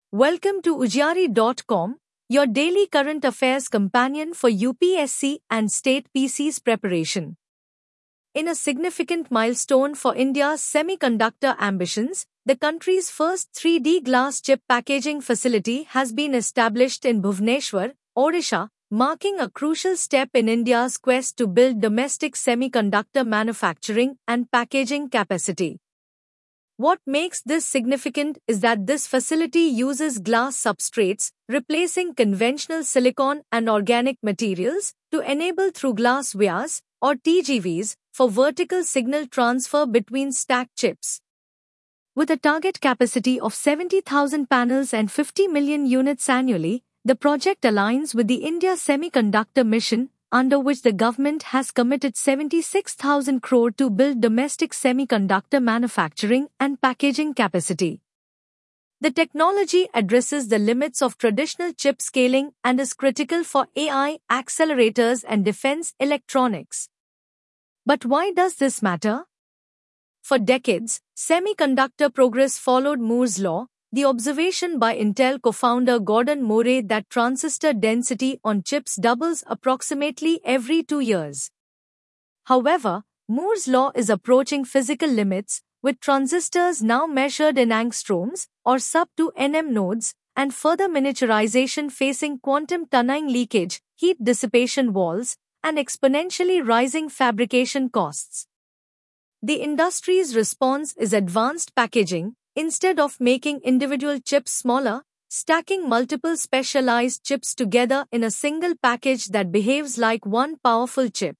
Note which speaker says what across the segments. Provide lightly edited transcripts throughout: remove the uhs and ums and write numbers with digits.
Speaker 1: Welcome to Ujari.com, your daily current affairs companion for UPSC and state PC's preparation. In a significant milestone for India's semiconductor ambitions, the country's first 3D glass chip packaging facility has been established in Bhubaneswar, Odisha, marking a crucial step in India's quest to build domestic semiconductor manufacturing and packaging capacity. What makes this significant is that this facility uses glass substrates, replacing conventional silicon and organic materials, to enable through-glass vias, or TGVs, for vertical signal transfer between stacked chips. With a target capacity of 70,000 panels and 50 million units annually, the project aligns with the India Semiconductor Mission, under which the government has committed 76,000 crore to build domestic semiconductor manufacturing and packaging capacity. The technology addresses the limits of traditional chip scaling and is critical for AI, accelerators and defense electronics. But why does this matter? For decades, semiconductor progress followed Moore's law, the observation by Intel co-founder Gordon Moore that transistor density on chips doubles approximately every 2 years. However, Moore's law is approaching physical limits, with transistors now measured in angstroms, or sub-2 nm nodes, and further miniaturization facing quantum tunneling leakage, heat dissipation walls, and exponentially rising fabrication costs. The industry's response is advanced packaging. Instead of making individual chips smaller, stacking multiple specialized chips together in a single package that behaves like one powerful chip.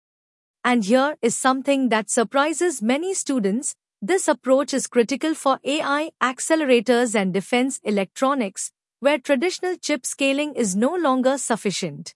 Speaker 1: And here is something that surprises many students: this approach is critical for AI, accelerators and defense electronics, where traditional chip scaling is no longer sufficient.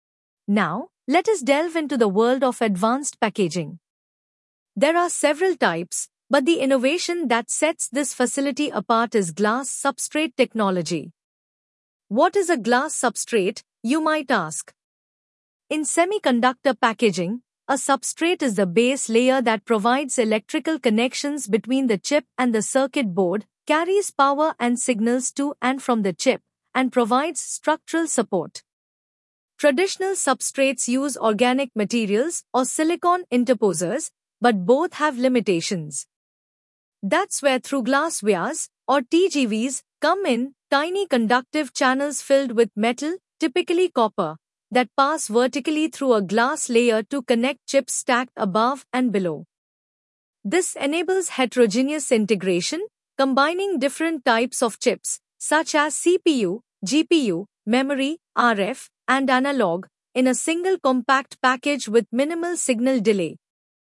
Speaker 1: Now, let us delve into the world of advanced packaging. There are several types, but the innovation that sets this facility apart is glass substrate technology. What is a glass substrate, you might ask? In semiconductor packaging, a substrate is the base layer that provides electrical connections between the chip and the circuit board, carries power and signals to and from the chip, and provides structural support. Traditional substrates use organic materials or silicon interposers, but both have limitations. That's where through-glass vias, or TGVs, come in, tiny conductive channels filled with metal, typically copper, that pass vertically through a glass layer to connect chips stacked above and below. This enables heterogeneous integration, combining different types of chips, such as CPU, GPU, memory, RF, and analog, in a single compact package with minimal signal delay.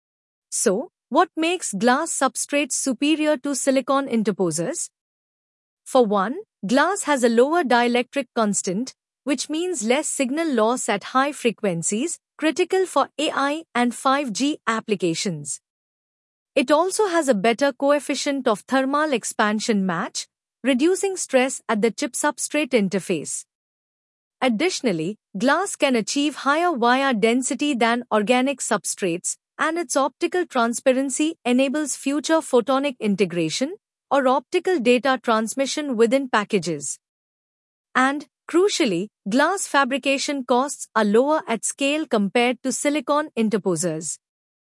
Speaker 1: So, what makes glass substrates superior to silicon interposers? For one, glass has a lower dielectric constant, which means less signal loss at high frequencies, critical for AI and 5G applications. It also has a better coefficient of thermal expansion match, reducing stress at the chip-substrate interface. Additionally, glass can achieve higher wire density than organic substrates, and its optical transparency enables future photonic integration, or optical data transmission within packages. And, crucially, glass fabrication costs are lower at scale compared to silicon interposers.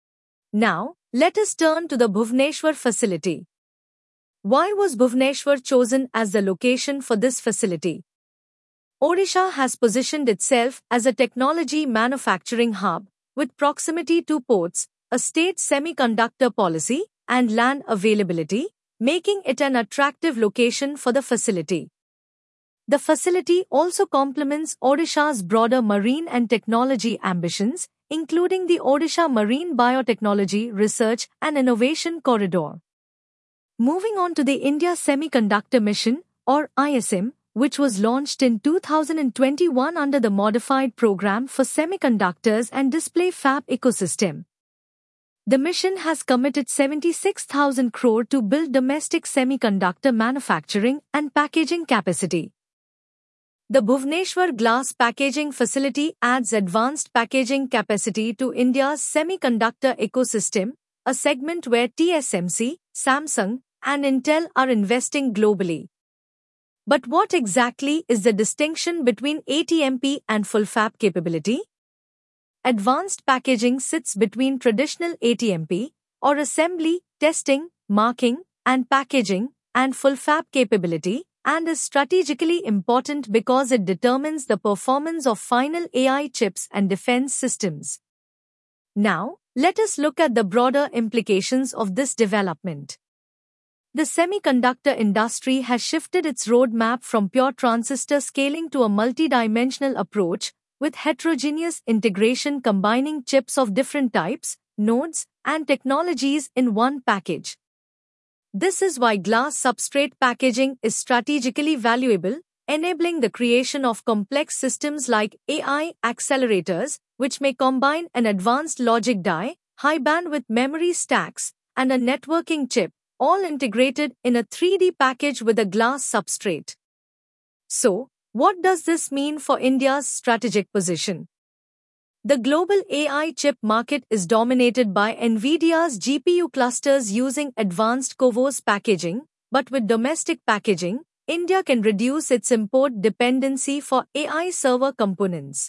Speaker 1: Now, let us turn to the Bhubaneswar facility. Why was Bhubaneswar chosen as the location for this facility? Odisha has positioned itself as a technology manufacturing hub, with proximity to ports, a state semiconductor policy, and land availability, making it an attractive location for the facility. The facility also complements Odisha's broader marine and technology ambitions, including the Odisha Marine Biotechnology Research and Innovation Corridor. Moving on to the India Semiconductor Mission, or ISM, which was launched in 2021 under the Modified Program for Semiconductors and Display Fab Ecosystem. The mission has committed 76,000 crore to build domestic semiconductor manufacturing and packaging capacity. The Bhubaneswar glass packaging facility adds advanced packaging capacity to India's semiconductor ecosystem, a segment where TSMC, Samsung, and Intel are investing globally. But what exactly is the distinction between ATMP and full fab capability? Advanced packaging sits between traditional ATMP, or assembly, testing, marking, and packaging, and full fab capability, and is strategically important because it determines the performance of final AI chips and defense systems. Now, let us look at the broader implications of this development. The semiconductor industry has shifted its roadmap from pure transistor scaling to a multidimensional approach, with heterogeneous integration combining chips of different types, nodes, and technologies in one package. This is why glass substrate packaging is strategically valuable, enabling the creation of complex systems like AI accelerators, which may combine an advanced logic die, high-bandwidth memory stacks, and a networking chip, all integrated in a 3D package with a glass substrate. So, what does this mean for India's strategic position? The global AI chip market is dominated by NVIDIA's GPU clusters using advanced CoWoS packaging, but with domestic packaging, India can reduce its import dependency for AI server components.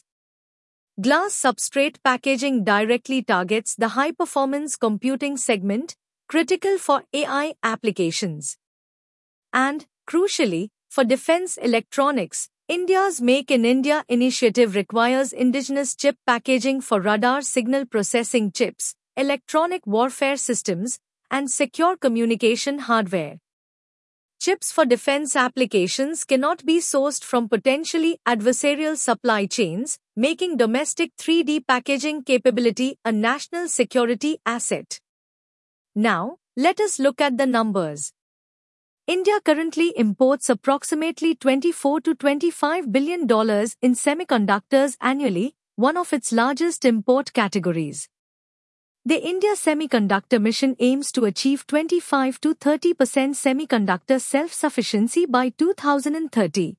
Speaker 1: Glass substrate packaging directly targets the high-performance computing segment, critical for AI applications. And, crucially, for defense electronics, India's Make in India initiative requires indigenous chip packaging for radar signal processing chips, electronic warfare systems, and secure communication hardware. Chips for defense applications cannot be sourced from potentially adversarial supply chains, making domestic 3D packaging capability a national security asset. Now, let us look at the numbers. India currently imports approximately $24 to $25 billion in semiconductors annually, one of its largest import categories. The India Semiconductor Mission aims to achieve 25 to 30% semiconductor self-sufficiency by 2030.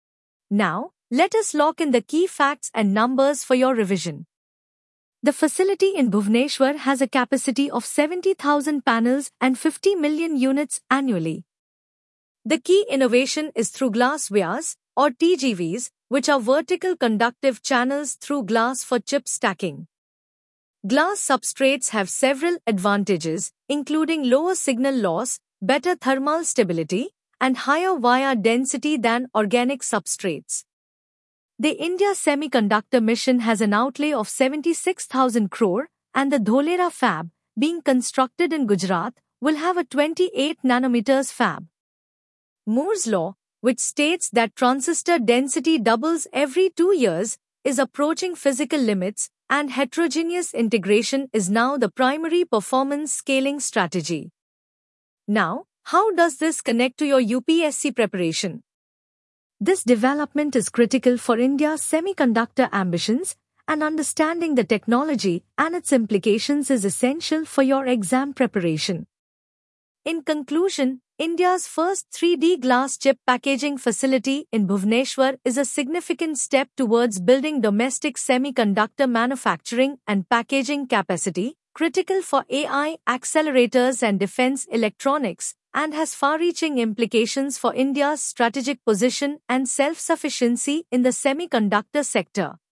Speaker 1: Now, let us lock in the key facts and numbers for your revision. The facility in Bhubaneswar has a capacity of 70,000 panels and 50 million units annually. The key innovation is through glass vias, or TGVs, which are vertical conductive channels through glass for chip stacking. Glass substrates have several advantages, including lower signal loss, better thermal stability, and higher wire density than organic substrates. The India Semiconductor Mission has an outlay of 76,000 crore, and the Dholera fab, being constructed in Gujarat, will have a 28 nanometers fab. Moore's law, which states that transistor density doubles every 2 years, is approaching physical limits, and heterogeneous integration is now the primary performance scaling strategy. Now, how does this connect to your UPSC preparation? This development is critical for India's semiconductor ambitions, and understanding the technology and its implications is essential for your exam preparation. In conclusion, India's first 3D glass chip packaging facility in Bhubaneswar is a significant step towards building domestic semiconductor manufacturing and packaging capacity, critical for AI accelerators and defense electronics, and has far-reaching implications for India's strategic position and self-sufficiency in the semiconductor sector.